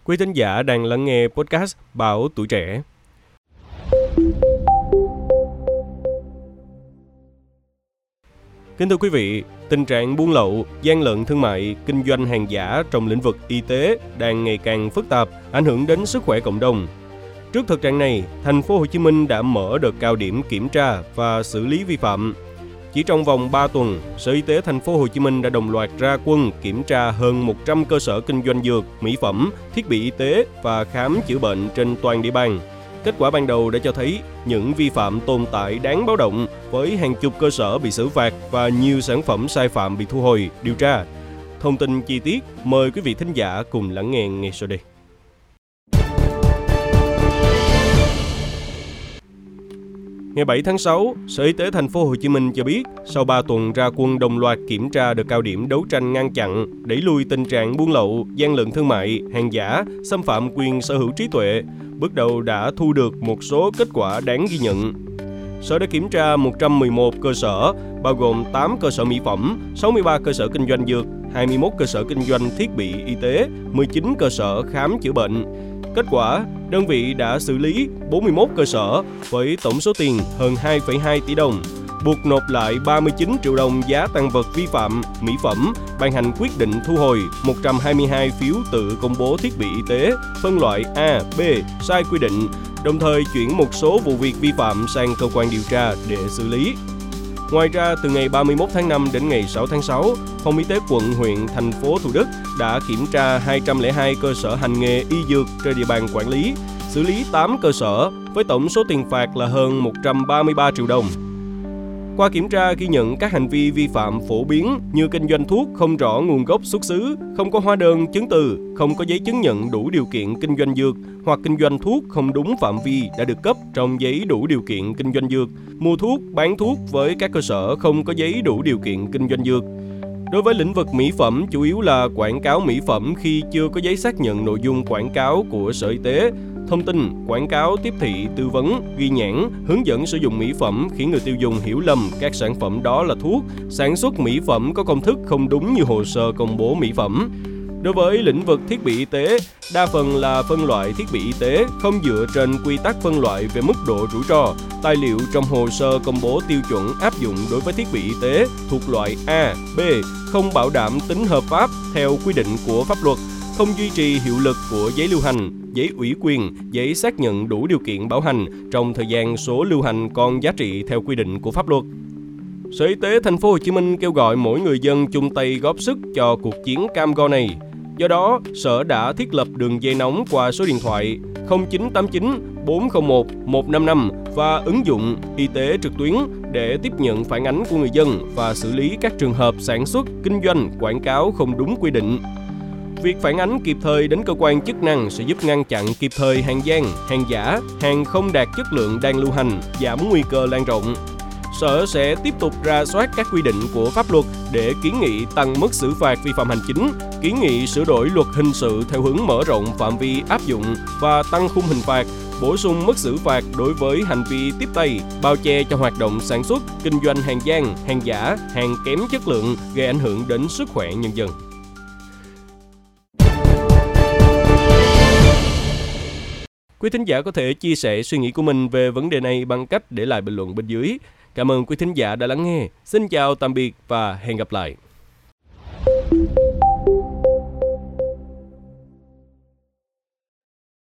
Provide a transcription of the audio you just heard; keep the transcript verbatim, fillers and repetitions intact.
Quý thính giả đang lắng nghe podcast Báo Tuổi Trẻ. Kính thưa quý vị, tình trạng buôn lậu, gian lận thương mại, kinh doanh hàng giả trong lĩnh vực y tế đang ngày càng phức tạp, ảnh hưởng đến sức khỏe cộng đồng. Trước thực trạng này, thành phố Hồ Chí Minh đã mở đợt cao điểm kiểm tra và xử lý vi phạm. Chỉ trong vòng ba tuần, Sở Y tế thành phố Hồ Chí Minh đã đồng loạt ra quân kiểm tra hơn một trăm cơ sở kinh doanh dược, mỹ phẩm, thiết bị y tế và khám chữa bệnh trên toàn địa bàn. Kết quả ban đầu đã cho thấy những vi phạm tồn tại đáng báo động với hàng chục cơ sở bị xử phạt và nhiều sản phẩm sai phạm bị thu hồi, điều tra. Thông tin chi tiết, mời quý vị thính giả cùng lắng nghe ngay sau đây. Ngày bảy tháng sáu, Sở Y tế thành phố Hồ Chí Minh cho biết, sau ba tuần ra quân đồng loạt kiểm tra đợt cao điểm đấu tranh ngăn chặn, đẩy lùi tình trạng buôn lậu, gian lận thương mại, hàng giả, xâm phạm quyền sở hữu trí tuệ, bước đầu đã thu được một số kết quả đáng ghi nhận. Sở đã kiểm tra một trăm mười một cơ sở, bao gồm tám cơ sở mỹ phẩm, sáu mươi ba cơ sở kinh doanh dược, hai mươi mốt cơ sở kinh doanh thiết bị y tế, mười chín cơ sở khám chữa bệnh. Kết quả, đơn vị đã xử lý bốn mươi mốt cơ sở với tổng số tiền hơn hai phẩy hai tỷ đồng, buộc nộp lại ba mươi chín triệu đồng giá tang vật vi phạm mỹ phẩm, ban hành quyết định thu hồi một trăm hai mươi hai phiếu tự công bố thiết bị y tế, phân loại A, B, sai quy định, đồng thời chuyển một số vụ việc vi phạm sang cơ quan điều tra để xử lý. Ngoài ra, từ ngày ba mươi mốt tháng năm đến ngày sáu tháng sáu, Phòng Y tế quận, huyện, thành phố Thủ Đức đã kiểm tra hai trăm lẻ hai cơ sở hành nghề y dược trên địa bàn quản lý, xử lý tám cơ sở với tổng số tiền phạt là hơn một trăm ba mươi ba triệu đồng. Qua kiểm tra ghi nhận các hành vi vi phạm phổ biến như kinh doanh thuốc không rõ nguồn gốc xuất xứ, không có hóa đơn chứng từ, không có giấy chứng nhận đủ điều kiện kinh doanh dược hoặc kinh doanh thuốc không đúng phạm vi đã được cấp trong giấy đủ điều kiện kinh doanh dược, mua thuốc, bán thuốc với các cơ sở không có giấy đủ điều kiện kinh doanh dược. Đối với lĩnh vực mỹ phẩm, chủ yếu là quảng cáo mỹ phẩm khi chưa có giấy xác nhận nội dung quảng cáo của Sở Y tế, thông tin, quảng cáo tiếp thị, tư vấn, ghi nhãn, hướng dẫn sử dụng mỹ phẩm khiến người tiêu dùng hiểu lầm các sản phẩm đó là thuốc, sản xuất mỹ phẩm có công thức không đúng như hồ sơ công bố mỹ phẩm. Đối với lĩnh vực thiết bị y tế, đa phần là phân loại thiết bị y tế không dựa trên quy tắc phân loại về mức độ rủi ro, tài liệu trong hồ sơ công bố tiêu chuẩn áp dụng đối với thiết bị y tế thuộc loại A, B, không bảo đảm tính hợp pháp theo quy định của pháp luật, không duy trì hiệu lực của giấy lưu hành, giấy ủy quyền, giấy xác nhận đủ điều kiện bảo hành trong thời gian số lưu hành còn giá trị theo quy định của pháp luật. Sở Y tế thành phố Hồ Chí Minh kêu gọi mỗi người dân chung tay góp sức cho cuộc chiến cam go này. Do đó, Sở đã thiết lập đường dây nóng qua số điện thoại không chín tám chín bốn không một một năm năm và ứng dụng y tế trực tuyến để tiếp nhận phản ánh của người dân và xử lý các trường hợp sản xuất, kinh doanh, quảng cáo không đúng quy định. Việc phản ánh kịp thời đến cơ quan chức năng sẽ giúp ngăn chặn kịp thời hàng gian, hàng giả, hàng không đạt chất lượng đang lưu hành, giảm nguy cơ lan rộng. Sở sẽ tiếp tục rà soát các quy định của pháp luật để kiến nghị tăng mức xử phạt vi phạm hành chính, kiến nghị sửa đổi luật hình sự theo hướng mở rộng phạm vi áp dụng và tăng khung hình phạt, bổ sung mức xử phạt đối với hành vi tiếp tay, bao che cho hoạt động sản xuất, kinh doanh hàng gian, hàng giả, hàng kém chất lượng gây ảnh hưởng đến sức khỏe nhân dân. Quý thính giả có thể chia sẻ suy nghĩ của mình về vấn đề này bằng cách để lại bình luận bên dưới. Cảm ơn quý thính giả đã lắng nghe. Xin chào, tạm biệt và hẹn gặp lại.